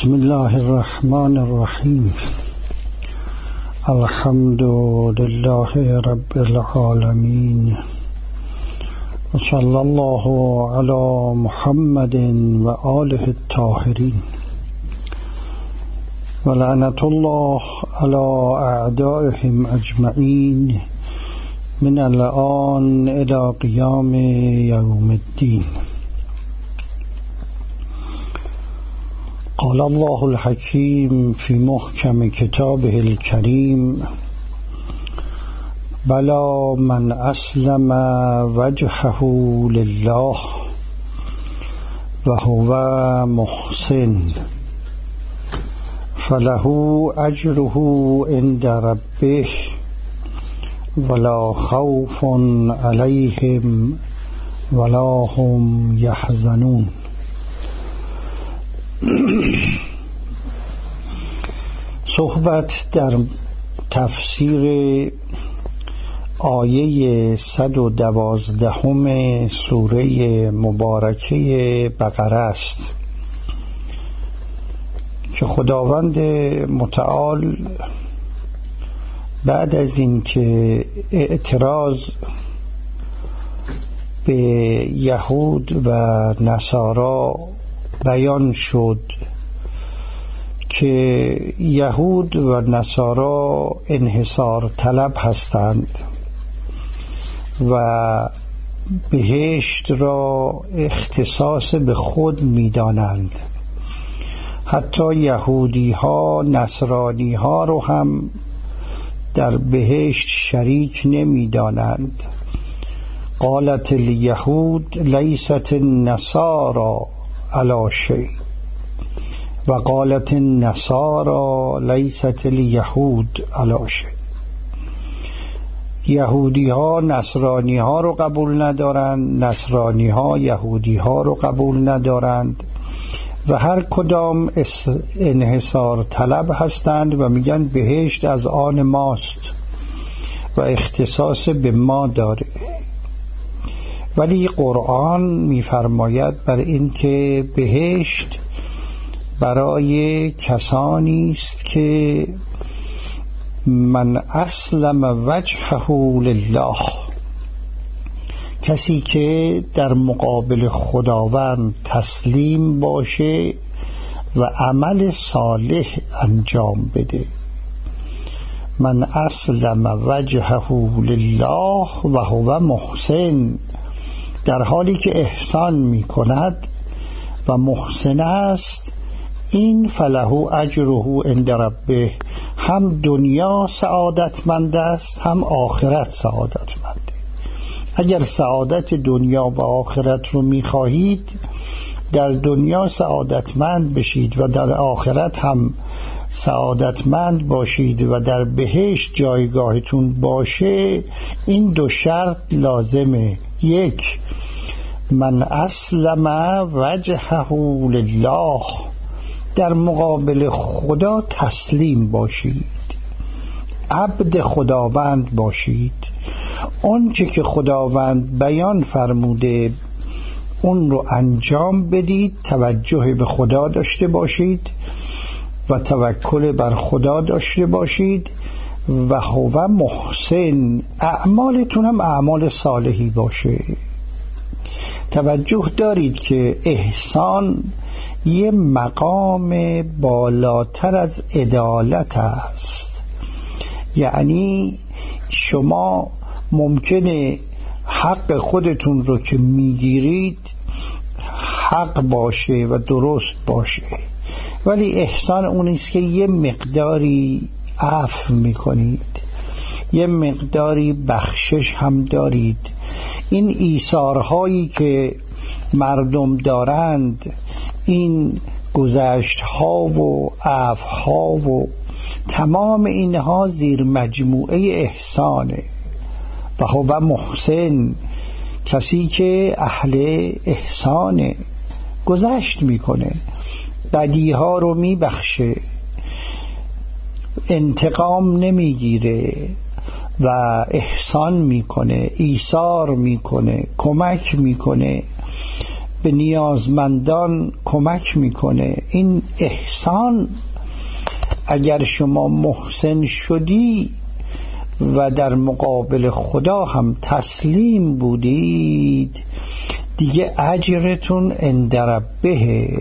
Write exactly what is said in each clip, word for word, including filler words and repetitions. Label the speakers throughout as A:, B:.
A: بسم الله الرحمن الرحیم. الحمد لله رب العالمین و صلی الله علی محمد و آله الطاهرین و لعنت الله علی اعدائهم اجمعین من الآن الی قیام یوم الدین. قال الله الحكيم في محكم كتابه الكريم: بلى من أسلم وجهه لله وهو محسن فله أجره عند ربه ولا خوف عليهم ولا هم يحزنون. صحبت در تفسیر آیه صد و دوازدهم سوره مبارکه بقره است که خداوند متعال بعد از اینکه اعتراض به یهود و نصارا بیان شد که یهود و نصارا انحصار طلب هستند و بهشت را اختصاص به خود می دانند، حتی یهودی ها نصرانی ها رو هم در بهشت شریک نمی دانند. قالت الیهود لیست النصارى علی شیء و قالت النصارى لیست الیهود علی شیء. یهودی ها نصرانی ها رو قبول ندارند، نصرانی ها یهودی ها رو قبول ندارند و هر کدام انحصار طلب هستند و میگن بهشت از آن ماست و اختصاص به ما داره. ولی قرآن می‌فرماید بر این که بهشت برای کسانی است که من اسلم وجهه لله، کسی که در مقابل خداوند تسلیم باشه و عمل صالح انجام بده. من اسلم وجهه لله و هو محسن، در حالی که احسان می کند و محسن است، این فله اجره عند ربه، هم دنیا سعادتمند است هم آخرت سعادتمند. اگر سعادت دنیا و آخرت رو می خواهید، در دنیا سعادتمند بشید و در آخرت هم سعادتمند باشید و در بهشت جایگاهتون باشه، این دو شرط لازمه. یک، من اسلم وجهه لله، در مقابل خدا تسلیم باشید، عبد خداوند باشید، آنچه که خداوند بیان فرموده اون رو انجام بدید، توجه به خدا داشته باشید و توکل بر خدا داشته باشید و هو محسن، اعمالتون هم اعمال صالحی باشه. توجه دارید که احسان یه مقام بالاتر از عدالت است. یعنی شما ممکنه حق خودتون رو که میگیرید حق باشه و درست باشه، ولی احسان اون است که یه مقداری عفو میکنید، یه مقداری بخشش هم دارید. این ایثارهایی که مردم دارند، این گذشت‌ها و عفوها و تمام اینها زیر مجموعه احسانه. و هو محسن، کسی که اهل احسانه، گذشت میکنه، بدیها رو میبخشه، انتقام نمیگیره و احسان میکنه، ایثار میکنه، کمک میکنه به نیازمندان کمک میکنه. این احسان، اگر شما محسن شدی و در مقابل خدا هم تسلیم بودید، دیگه اجرتون عند ربه.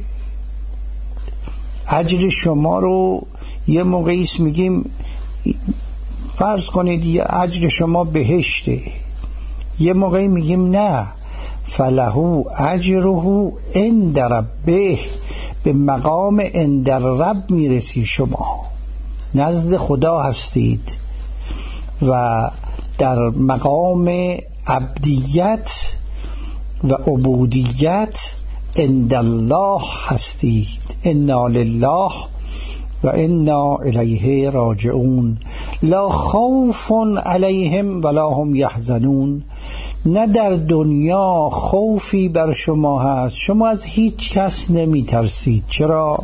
A: اجر شما رو یه موقعی میگیم فرض کنید یه اجر شما بهشته، یه موقعی میگیم نه فلهو اجره عند ربه، به مقام عند رب میرسی، شما نزد خدا هستید و در مقام عبدیت و عبودیت عند الله هستید. انا لله و انا الیه راجعون. لا خوف علیهم ولا هم یحزنون. نه در دنیا خوفی بر شما هست، شما از هیچ کس نمی ترسید. چرا؟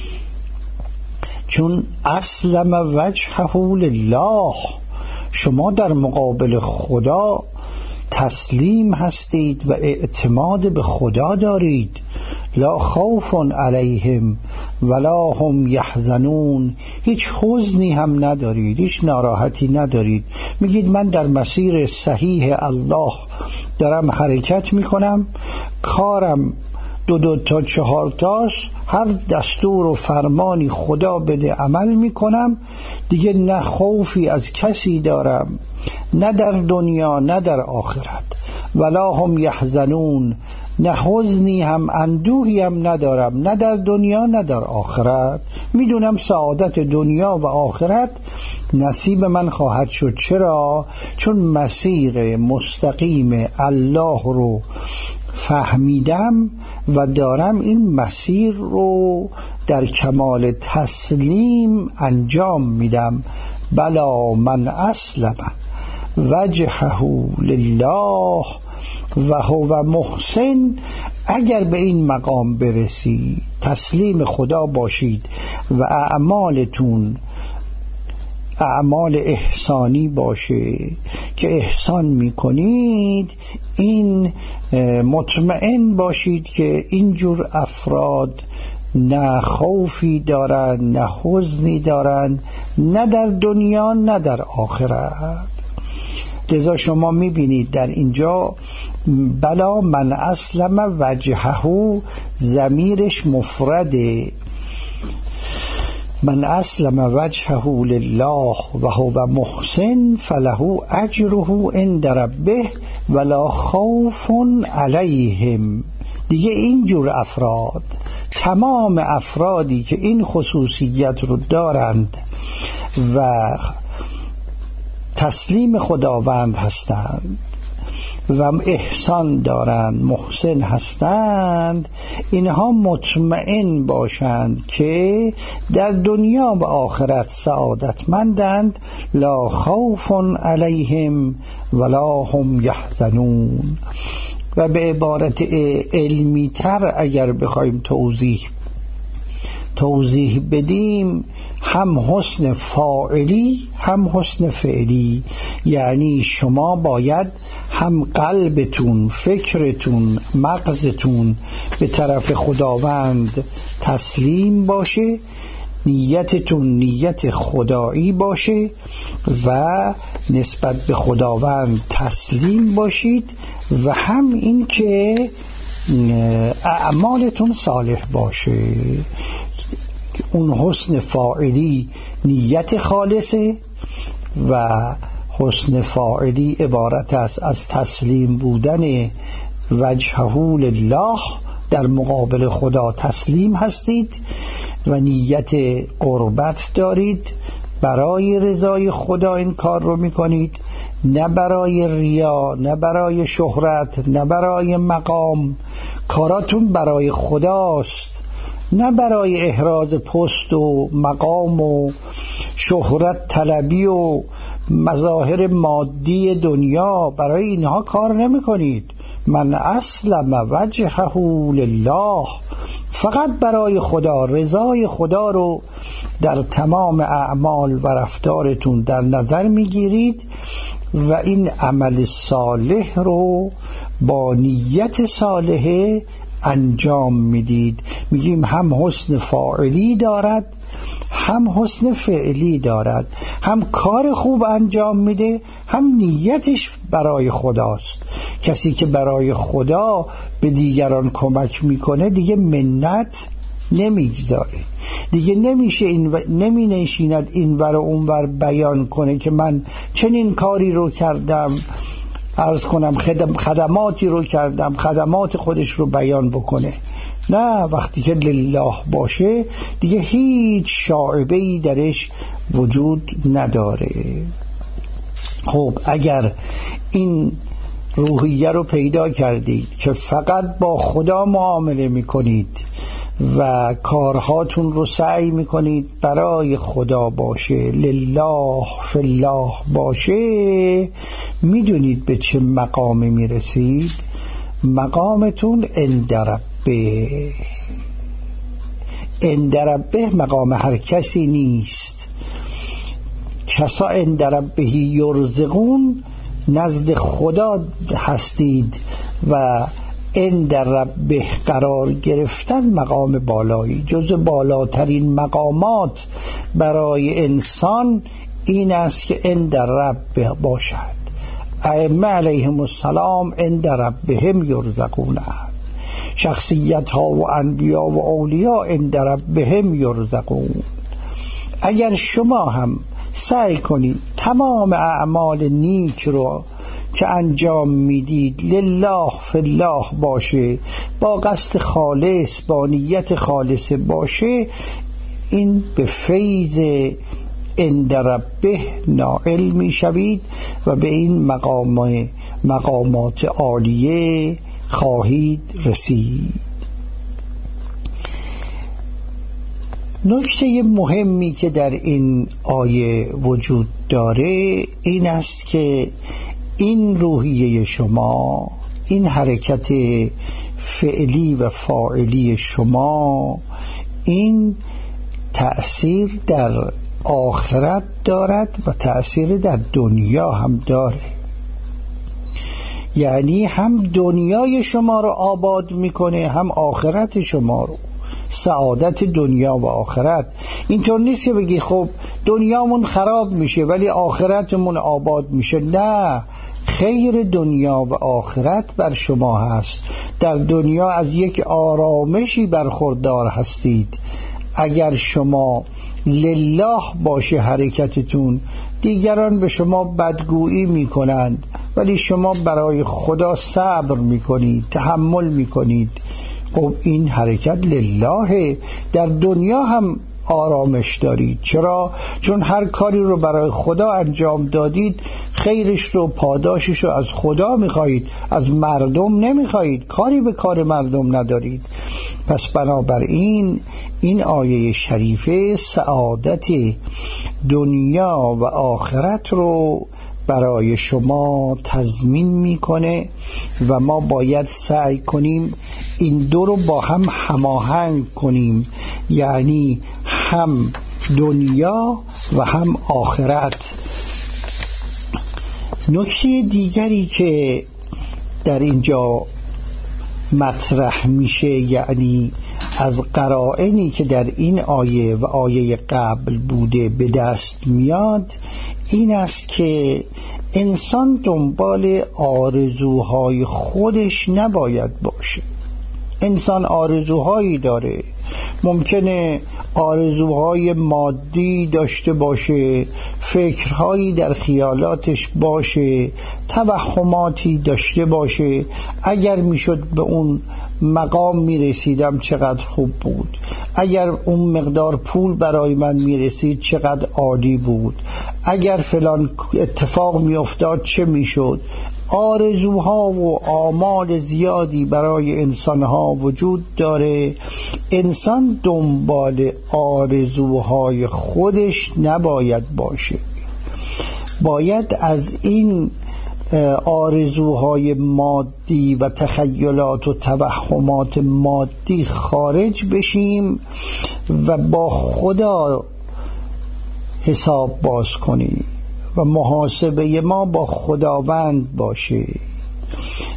A: چون اسلم وجهه لله، شما در مقابل خدا تسلیم هستید و اعتماد به خدا دارید. لا خوف علیهم ولا هم یحزنون. هیچ حزنی هم ندارید، هیچ ناراحتی ندارید. میگید من در مسیر صحیح الله دارم حرکت میکنم، کارم دو دو تا چهار تاش، هر دستور و فرمانی خدا بده عمل میکنم، دیگه نه خوفی از کسی دارم، نه در دنیا نه در آخرت. ولا هم یحزنون، نه حزنی هم اندوهی هم ندارم، نه در دنیا نه در آخرت. میدونم سعادت دنیا و آخرت نصیب من خواهد شد. چرا؟ چون مسیر مستقیم الله رو فهمیدم و دارم این مسیر رو در کمال تسلیم انجام میدم. بلا من اسلم وجهه لله و هو محسن. اگر به این مقام برسی، تسلیم خدا باشید و اعمالتون اعمال احسانی باشه که احسان میکنید، این مطمئن باشید که اینجور افراد نه خوفی دارن، نه حزنی دارن، نه در دنیا نه در آخرت. لذا شما میبینید در اینجا بلا من اسلم وجهه ضمیرش مفرده. من اسلم وجهه لله و هو محسن فله اجره عند ربه ولا خوف علیهم. دیگه اینجور افراد، تمام افرادی که این خصوصیت رو دارند و تسلیم خداوند هستند و احسان دارند، محسن هستند، اینها مطمئن باشند که در دنیا و آخرت سعادتمندند. لا خوف علیهم ولا هم یحزنون. و به عبارت علمی تر اگر بخوایم توضیح توضیح بدیم، هم حسن فاعلی هم حسن فعلی. یعنی شما باید هم قلبتون، فکرتون، مغزتون به طرف خداوند تسلیم باشه، نیتتون نیت خدایی باشه و نسبت به خداوند تسلیم باشید، و هم این که اعمالتون صالح باشه. اون حسن فاعلی نیت خالصه و حسن فاعلی عبارت است از تسلیم بودن وجهه لله، در مقابل خدا تسلیم هستید و نیت قربت دارید، برای رضای خدا این کار رو میکنید، نه برای ریا، نه برای شهرت، نه برای مقام. کاراتون برای خداست، نه برای احراز پست و مقام و شهرت طلبی و مظاهر مادی دنیا. برای اینها کار نمی کنید. من اسلم وجهه لله، فقط برای خدا، رضای خدا رو در تمام اعمال و رفتارتون در نظر میگیرید و این عمل صالح رو با نیت صالحه انجام میدید. میگیم هم حسن فاعلی دارد هم حسن فعلی دارد، هم کار خوب انجام میده هم نیتش برای خداست. کسی که برای خدا به دیگران کمک میکنه دیگه منت نمیگذاره، دیگه نمیشه این و... نمی نشیند این ور و اون ور بیان کنه که من چنین کاری رو کردم، عرض کنم خدم... خدماتی رو کردم، خدمات خودش رو بیان بکنه. نه، وقتی که لله باشه دیگه هیچ شائبه‌ای درش وجود نداره. خب اگر این روحیه رو پیدا کردید که فقط با خدا معامله میکنید و کارهاتون رو سعی میکنید برای خدا باشه، لله فی الله باشه، میدونید به چه مقامی میرسید؟ مقامتون عند ربه. عند ربه مقام هر کسی نیست. کسا عند ربه یرزقون، نزد خدا هستید و عند ربه قرار گرفتن مقام بالایی، جز بالاترین مقامات برای انسان این است که عند ربه باشد. ائمه علیهم السلام عند ربهم یرزقون، شخصیت ها و انبیا و اولیاء عند ربهم یرزقون. اگر شما هم سعی کنید تمام اعمال نیک رو که انجام میدید لله فی الله باشه، با قصد خالص، با نیت خالص باشه، این به فیض عند ربه نائل میشوید و به این مقام مقامات عالیه خواهید رسید. نکته مهمی که در این آیه وجود داره این است که این روحیه شما، این حرکت فعلی و فاعلی شما، این تأثیر در آخرت دارد و تأثیر در دنیا هم داره. یعنی هم دنیای شما رو آباد میکنه هم آخرت شما رو، سعادت دنیا و آخرت. اینطور نیست که بگی خب دنیامون خراب میشه ولی آخرتمون آباد میشه. نه، خیر دنیا و آخرت بر شما هست. در دنیا از یک آرامشی برخوردار هستید. اگر شما لله باشه حرکتتون، دیگران به شما بدگویی میکنند ولی شما برای خدا صبر میکنید، تحمل میکنید. خب این حرکت لله. در دنیا هم آرامش دارید. چرا؟ چون هر کاری رو برای خدا انجام دادید خیرش رو، پاداشش رو از خدا میخواهید، از مردم نمیخواهید، کاری به کار مردم ندارید. پس بنابراین این آیه شریفه سعادت دنیا و آخرت رو برای شما تضمین میکنه و ما باید سعی کنیم این دو رو با هم هماهنگ کنیم، یعنی هم دنیا و هم آخرت. نکته دیگری که در اینجا مطرح میشه، یعنی از قرائنی که در این آیه و آیه قبل بوده به دست میاد، این است که انسان دنبال آرزوهای خودش نباید باشه. انسان آرزوهایی داره، ممکنه آرزوهای مادی داشته باشه، فکرهایی در خیالاتش باشه، توهماتی داشته باشه. اگر میشد به اون مقام میرسیدم چقدر خوب بود، اگر اون مقدار پول برای من میرسید چقدر عالی بود، اگر فلان اتفاق میافتاد چه میشد. آرزوها و آمال زیادی برای انسانها وجود داره. انسان دنبال آرزوهای خودش نباید باشه، باید از این آرزوهای مادی و تخیلات و توهمات مادی خارج بشیم و با خدا حساب باز کنیم و محاسبه ما با خداوند باشه.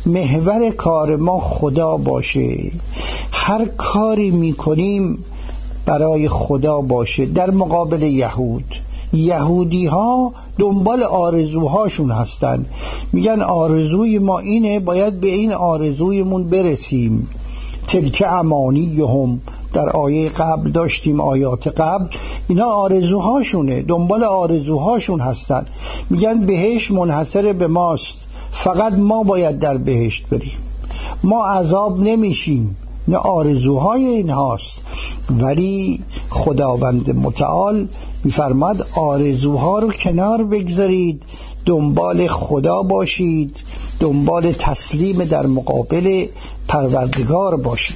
A: محور کار ما خدا باشه، هر کاری میکنیم برای خدا باشه. در مقابل یهود، یهودی ها دنبال آرزوهاشون هستن، میگن آرزوی ما اینه، باید به این آرزویمون برسیم. تلک امانیهم در آیه قبل داشتیم، آیات قبل، اینا آرزوهاشونه، دنبال آرزوهاشون هستن. میگن بهشت منحصر به ماست، فقط ما باید در بهشت بریم، ما عذاب نمیشیم. نه، آرزوهای این هاست. ولی خداوند متعال میفرماد آرزوها رو کنار بگذارید، دنبال خدا باشید، دنبال تسلیم در مقابل پروردگار باشید.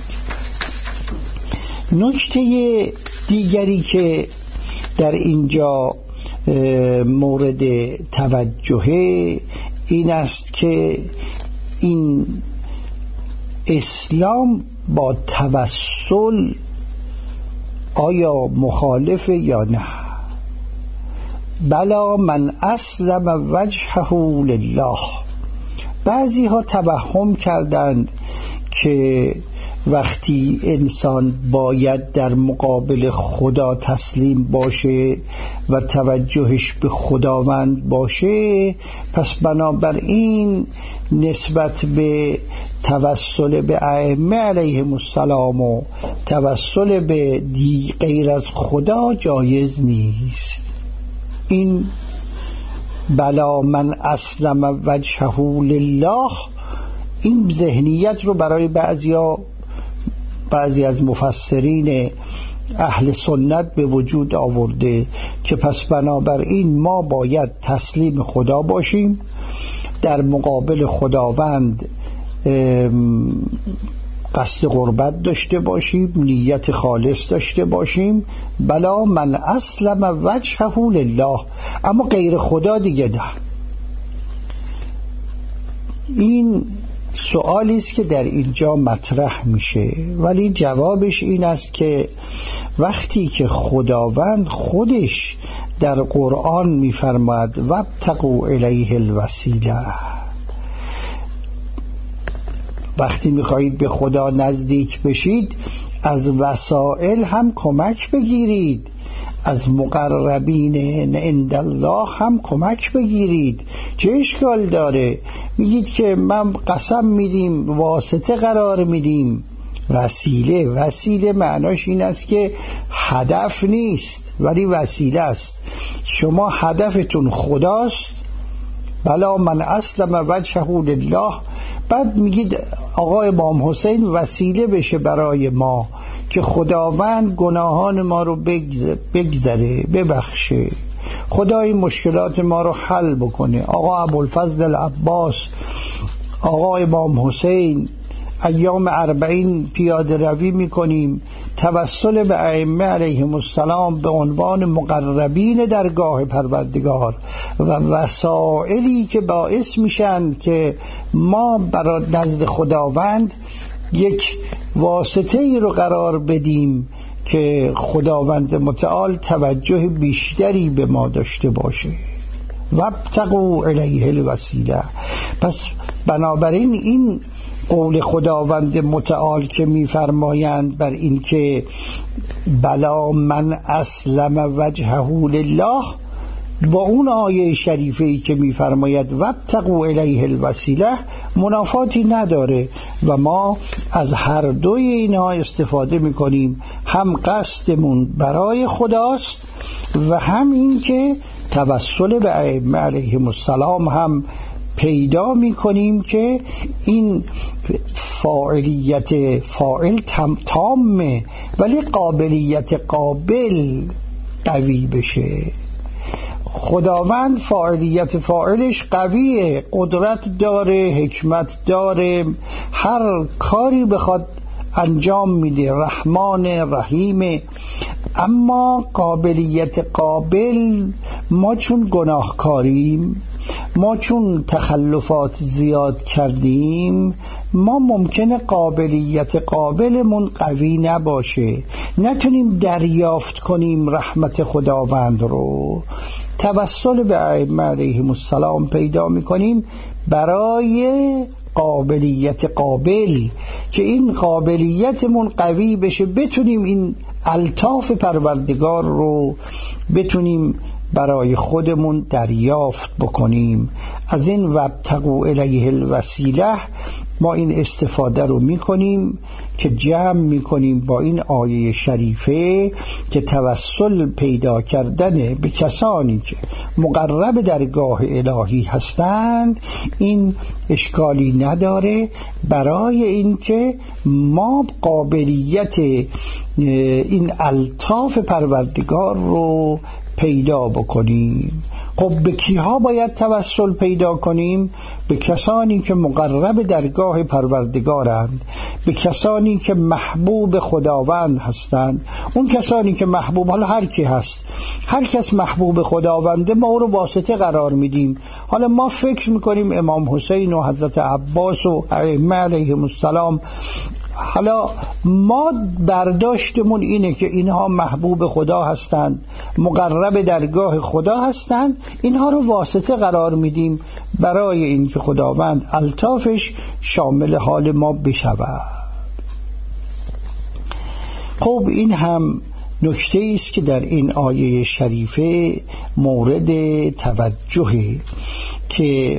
A: نکته دیگری که در اینجا مورد توجهه این است که این اسلام با توسل آیا مخالفه یا نه؟ بلا من اسلم وجهه لله. بعضی ها توهم کردند که وقتی انسان باید در مقابل خدا تسلیم باشه و توجهش به خداوند باشه، پس بنابراین نسبت به توسل به ائمه علیهم السلام و توسل به دی غیر از خدا جایز نیست. این بلا من اسلم وجهه لله، این ذهنیت رو برای بعضیا بعضی از مفسرین اهل سنت به وجود آورده که پس بنابراین ما باید تسلیم خدا باشیم، در مقابل خداوند قصد قربت داشته باشیم، نیت خالص داشته باشیم. بلا من اسلم وجهه لله، اما غیر خدا دیگه ده. این سوالی است که در اینجا مطرح میشه، ولی جوابش این است که وقتی که خداوند خودش در قرآن میفرماید وابتغوا الیه الوسیله، وقتی میخواهید به خدا نزدیک بشید از وسائل هم کمک بگیرید، از مقربین عند الله هم کمک بگیرید. چه اشکال داره؟ میگید که من قسم میدیم، واسطه قرار میدیم. وسیله وسیله معناش این است که هدف نیست ولی وسیله است. شما هدفتون خداست، بلا من اسلم وجهه لله، بعد میگید آقا امام حسین وسیله بشه برای ما که خداوند گناهان ما رو بگذره، ببخشه، خدای مشکلات ما رو حل بکنه. آقا ابوالفضل العباس، آقا امام حسین، ایام اربعین پیاده روی میکنیم، توسل به ائمه علیهم السلام به عنوان مقربین درگاه پروردگار و وسائلی که باعث میشن که ما برای نزد خداوند یک واسطه ای رو قرار بدیم که خداوند متعال توجه بیشتری به ما داشته باشه. وابتغوا الیه الوسیله. پس بنابراین این قول خداوند متعال که میفرمایند بر این که بلا من اسلم وجهه لله، با اون آیه شریفه‌ای که میفرماید وابتغوا الیه الوسیله منافاتی نداره و ما از هر دوی اینها استفاده میکنیم. هم قصدمون برای خداست و هم این که توسل به ائمه علیهم السلام هم پیدا میکنیم که این فاعلیت فاعل تامه ولی قابلیت قابل قوی بشه. خداوند فاعلیت فاعلش قویه، قدرت داره، حکمت داره، هر کاری بخواد انجام میده، رحمان رحیم. اما قابلیت قابل، ما چون گناهکاریم، ما چون تخلفات زیاد کردیم، ما ممکنه قابلیت قابلمون قوی نباشه، نتونیم دریافت کنیم رحمت خداوند رو. توسل به ائمه علیهم السلام پیدا میکنیم برای قابلیت قابل که این قابلیتمون قوی بشه، بتونیم این الطاف پروردگار رو بتونیم برای خودمون دریافت بکنیم. از این وابتغوا الیه الوسیله ما این استفاده رو میکنیم که جمع میکنیم با این آیه شریفه که توسل پیدا کردن به کسانی که مقرب درگاه الهی هستند این اشکالی نداره، برای اینکه ما قابلیت این الطاف پروردگار رو پیدا بکنیم. خب به کیها باید توسل پیدا کنیم؟ به کسانی که مقرب درگاه پروردگارند، به کسانی که محبوب خداوند هستند. اون کسانی که محبوب، حالا هر کی هست، هر کس محبوب خداونده، ما او رو واسطه قرار میدیم. حالا ما فکر میکنیم امام حسین و حضرت عباس و ائمه علیهم السلام، حالا ما برداشتمون اینه که اینها محبوب خدا هستند، مقرب درگاه خدا هستند، اینها رو واسطه قرار میدیم برای اینکه خداوند الطافش شامل حال ما بشود. خب این هم نکته است که در این آیه شریفه مورد توجهه که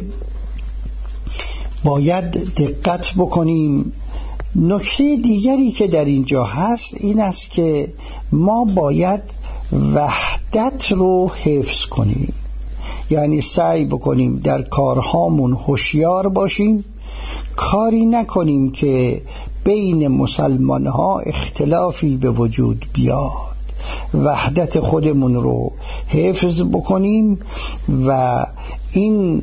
A: باید دقت بکنیم. نکته دیگری که در اینجا هست این است که ما باید وحدت رو حفظ کنیم، یعنی سعی بکنیم در کارهامون هوشیار باشیم، کاری نکنیم که بین مسلمان ها اختلافی به وجود بیاد، وحدت خودمون رو حفظ بکنیم و این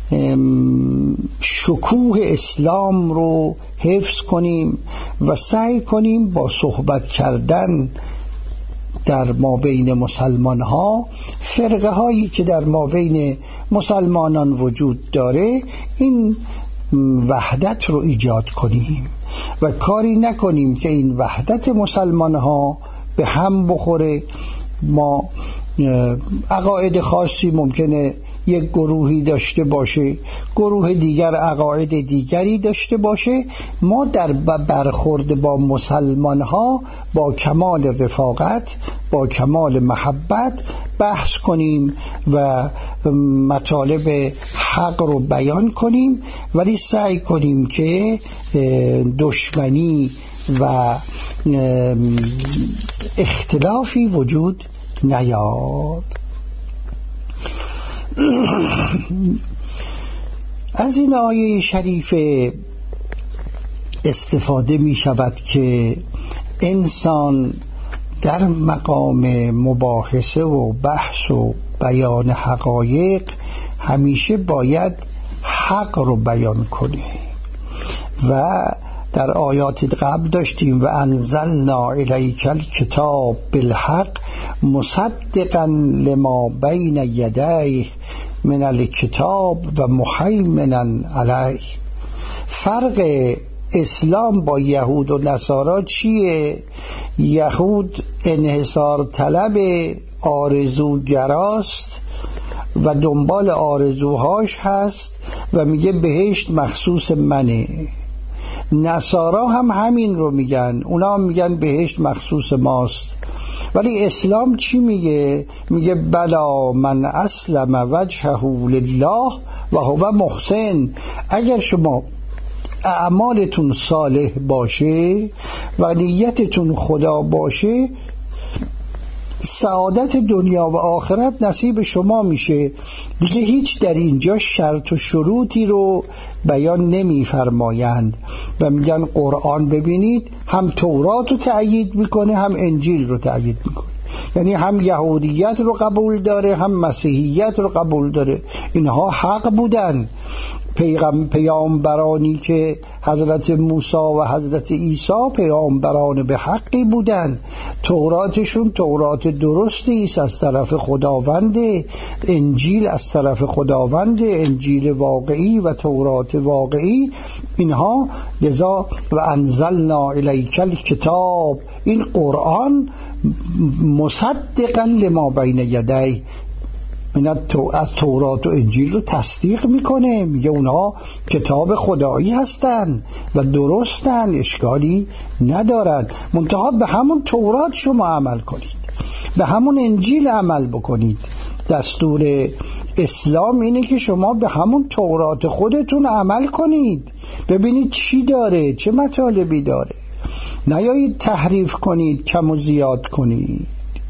A: شکوه اسلام رو حفظ کنیم و سعی کنیم با صحبت کردن در ما بین مسلمان ها، فرقه هایی که در ما بین مسلمانان وجود داره، این وحدت رو ایجاد کنیم و کاری نکنیم که این وحدت مسلمان ها به هم بخوره. ما عقاید خاصی ممکنه یک گروهی داشته باشه، گروه دیگر عقاید دیگری داشته باشه، ما در برخورد با مسلمان ها با کمال رفاقت، با کمال محبت بحث کنیم و مطالب حق رو بیان کنیم، ولی سعی کنیم که دشمنی و اختلافی وجود نیاد. از این آیه شریف استفاده می شود که انسان در مقام مباحثه و بحث و بیان حقایق همیشه باید حق رو بیان کنه و در آیات قبل داشتیم و انزلنا الیک الکتاب بالحق مصدقا لما بین یدیه من الکتاب و مهیمنا علیه. فرق اسلام با یهود و نصارا چیه؟ یهود انحصار طلب، آرزوگراست و دنبال آرزوهاش هست و میگه بهشت مخصوص منه. نصارا هم همین رو میگن، اونا هم میگن بهشت مخصوص ماست. ولی اسلام چی میگه؟ میگه بلا من اسلم وجهه لله و هو محسن. اگر شما اعمالتون صالح باشه و نیتتون خدا باشه، سعادت دنیا و آخرت نصیب شما میشه. دیگه هیچ در اینجا شرط و شروطی رو بیان نمی فرمایند و میگن قرآن ببینید هم تورات رو تأیید میکنه هم انجیل رو تأیید میکنه، یعنی هم یهودیت رو قبول داره هم مسیحیت رو قبول داره. اینها حق بودن. پیغم پیامبرانی که حضرت موسی و حضرت عیسی پیامبران به حقی بودن، توراتشون تورات درستی است از طرف خداوند، انجیل از طرف خداوند، انجیل واقعی و تورات واقعی. اینها لذا و انزلنا الیک الکتاب، این قرآن مصدقا لما بین یدیه، من از تورات و انجیل رو تصدیق میکنه، میگه اونها کتاب خدایی هستن و درستن، اشکالی ندارد، منتها به همون تورات شما عمل کنید، به همون انجیل عمل بکنید. دستور اسلام اینه که شما به همون تورات خودتون عمل کنید، ببینید چی داره، چه مطالبی داره، نیایید تحریف کنید، کم و زیاد کنید.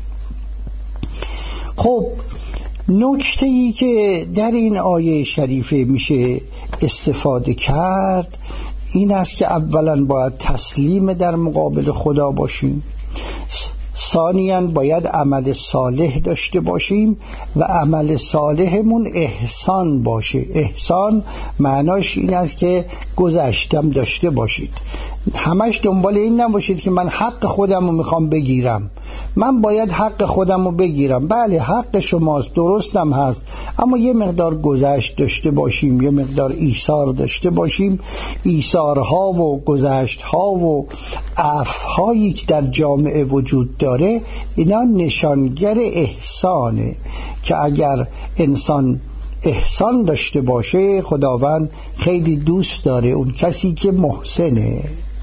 A: خب نکته ای که در این آیه شریفه میشه استفاده کرد این است که اولا باید تسلیم در مقابل خدا باشیم، ثانیاً باید عمل صالح داشته باشیم و عمل صالحمون احسان باشه. احسان معناش این است که گذشتم داشته باشید، همش دنبال این نباشید که من حق خودم رو میخوام بگیرم، من باید حق خودم رو بگیرم. بله حق شماست، درستم هست، اما یه مقدار گذشت داشته باشیم، یه مقدار ایثار داشته باشیم. ایثارها و گذشتها و عفوهایی که در جامعه وجود داره اینا نشانگر احسانه که اگر انسان احسان داشته باشه خداوند خیلی دوست داره اون کسی که محسنه.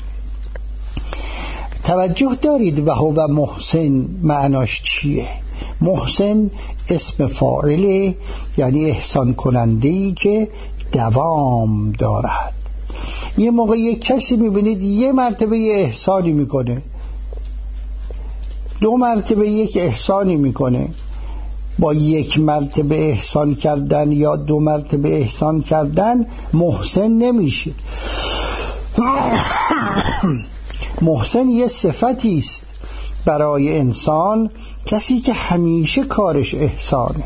A: توجه دارید و هو محسن معناش چیه؟ محسن اسم فاعله، یعنی احسان کننده‌ای که دوام دارد. یه موقع یک کسی میبینید یه مرتبه یه احسانی میکنه، دو مرتبه یک احسانی میکنه، با یک مرتبه احسان کردن یا دو مرتبه احسان کردن محسن نمیشه. محسن یه صفتی است برای انسان، کسی که همیشه کارش احسانه،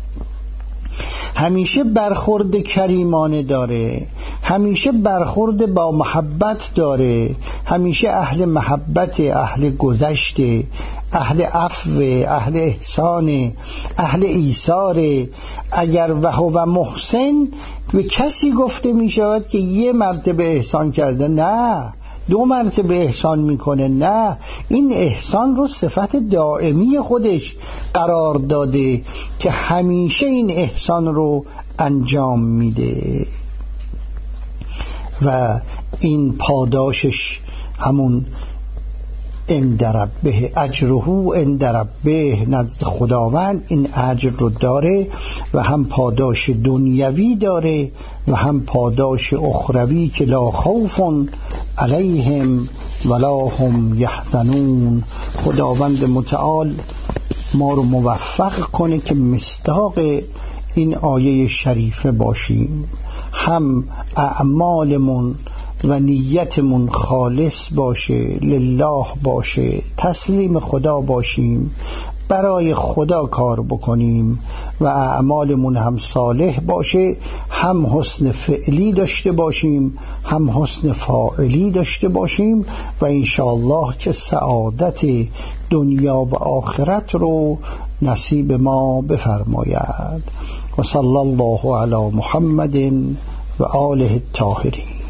A: همیشه برخورد کریمانه داره، همیشه برخورد با محبت داره، همیشه اهل محبت، اهل گذشت، اهل عفو، اهل احسان، اهل ایثار. اگر وهو محسن به کسی گفته می شود که یه مرتبه احسان کرده، نه دو مرتبه احسان میکنه، نه، این احسان رو صفت دائمی خودش قرار داده که همیشه این احسان رو انجام میده و این پاداشش همون عند ربه اجره عند ربه، نزد خداوند این اجر رو داره و هم پاداش دنیوی داره و هم پاداش اخروی که لا خوف علیهم ولا هم یحزنون. خداوند متعال ما رو موفق کنه که مصداق این آیه شریفه باشیم، هم اعمالمون و نیتمون خالص باشه، لله باشه، تسلیم خدا باشیم، برای خدا کار بکنیم و اعمالمون هم صالح باشه، هم حسن فعلی داشته باشیم هم حسن فاعلی داشته باشیم و انشاءالله که سعادت دنیا و آخرت رو نصیب ما بفرماید. و صلی الله علی محمد و آله الطاهرین.